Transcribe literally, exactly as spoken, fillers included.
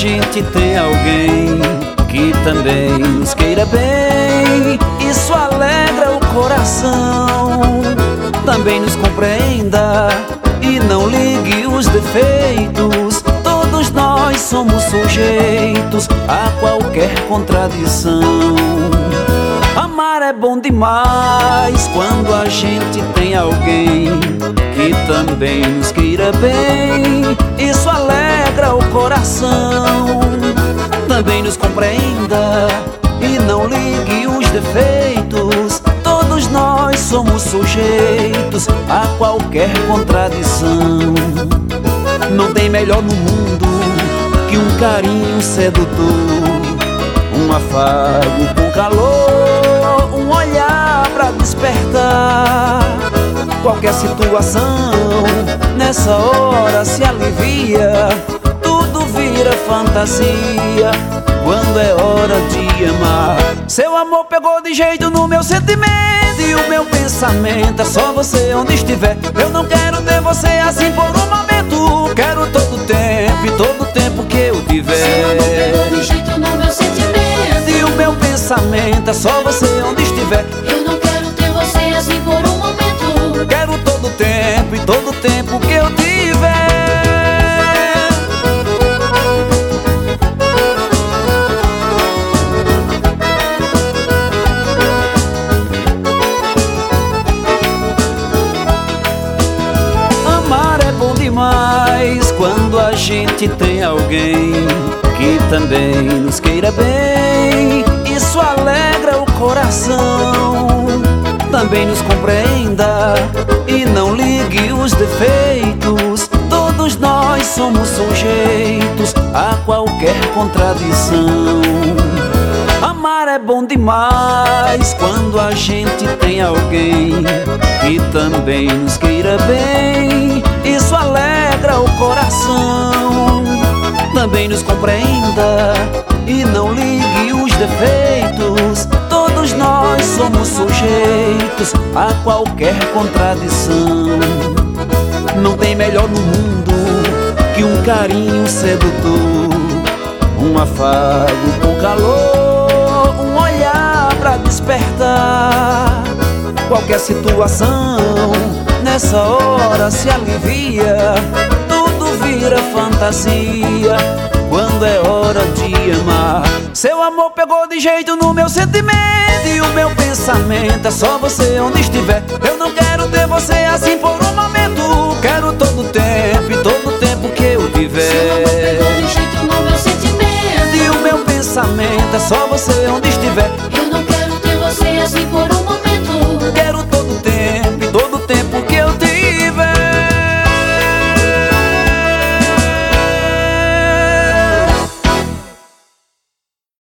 gente tem alguém que também nos queira bem, isso alegra o coração. Também nos compreenda e não ligue os defeitos. Todos nós somos sujeitos a qualquer contradição. Amar é bom demais quando a gente tem alguém que também nos queira bem, isso alegra o coração. Também nos compreenda e não ligue os defeitos. Todos nós somos sujeitos a qualquer contradição. Não tem melhor no mundo que um carinho sedutor, um afago com calor, um olhar pra despertar. Qualquer situação nessa hora se alivia, tudo vira fantasia quando é hora de amar. Seu amor pegou de jeito no meu sentimento e o meu pensamento é só você onde estiver. Eu não quero ter você assim por um momento, quero todo o tempo e todo o tempo que eu tiver. Seu amor pegou de jeito no meu sentimento e o meu pensamento é só você onde estiver. Eu não quero ter você assim por um momento, quero todo o tempo e todo o tempo que eu tiver. Amar é bom demais quando a gente tem alguém que também nos queira bem, isso alegra o coração. Também nos compreenda e não ligue os defeitos. Todos nós somos sujeitos a qualquer contradição. Amar é bom demais quando a gente tem alguém que também nos queira bem, isso alegra o coração. Também nos compreenda e não ligue os defeitos. Todos nós somos sujeitos a qualquer contradição. Não tem melhor no mundo que um carinho sedutor, um afago com calor, um olhar pra despertar. Qualquer situação nessa hora se alivia, tudo vira fantasia quando é hora de amar. Seu amor pegou de jeito no meu sentimento e o meu pensamento é só você onde estiver. Eu não quero ter você assim por um